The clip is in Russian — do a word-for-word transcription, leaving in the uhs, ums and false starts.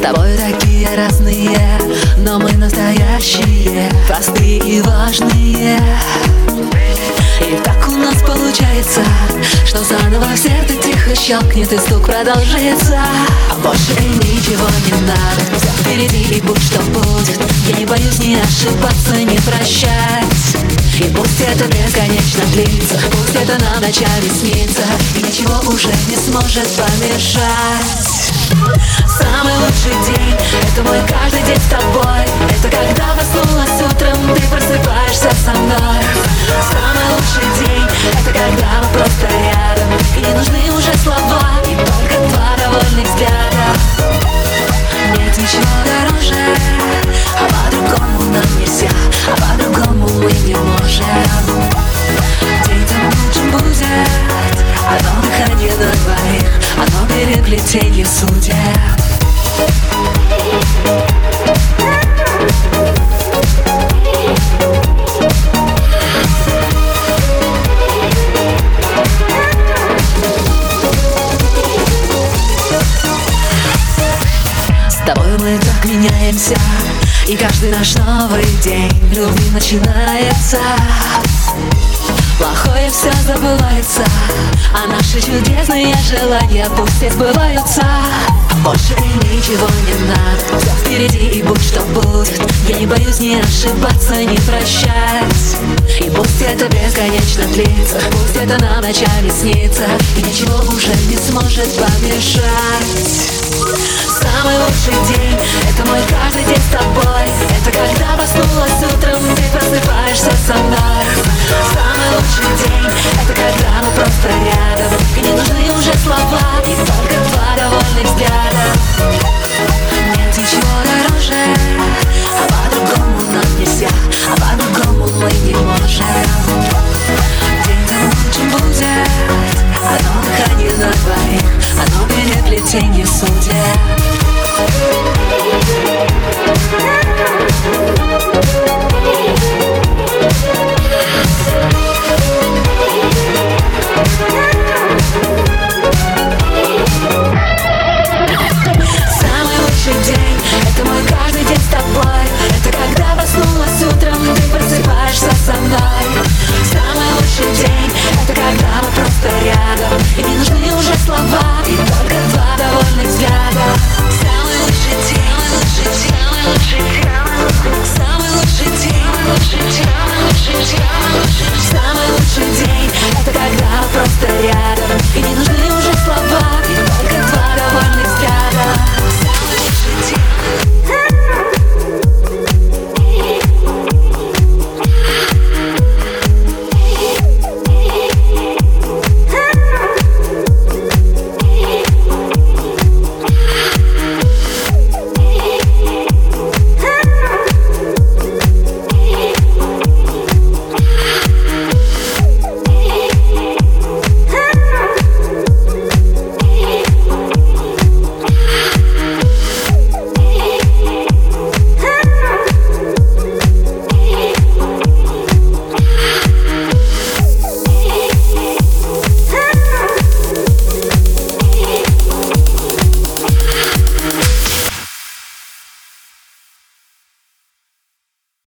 тобой такие разные, но мы настоящие, простые и важные. И так у нас получается, что заново в сердце тихо щелкнет и стук продолжится. А больше ничего не надо, все впереди и будь что будет. Я не боюсь ни ошибаться, ни прощать. И пусть это бесконечно длится, пусть это нам вначале снится, и ничего уже не сможет помешать. Самый лучший день — это мой каждый день с тобой. Это когда проснулась утром, ты просыпаешься со мной. Самый лучший день — это когда мы просто рядом, и не нужны уже слова, и только два довольных взгляда. Нет ничего дороже, а по-другому нам нельзя, а по-другому мы не можем. День там лучшим будет, одно дыхание на двоих, одно переплетенье судеб. С тобой мы так меняемся, и каждый наш новый день любви начинается. Плохое все забывается, а наши чудесные желания пусть и сбываются. Больше ничего не надо, все впереди и будь что будет. Я не боюсь ни ошибаться, ни прощать. И пусть это бесконечно длится, пусть это нам вначале снится, и ничего уже не сможет помешать.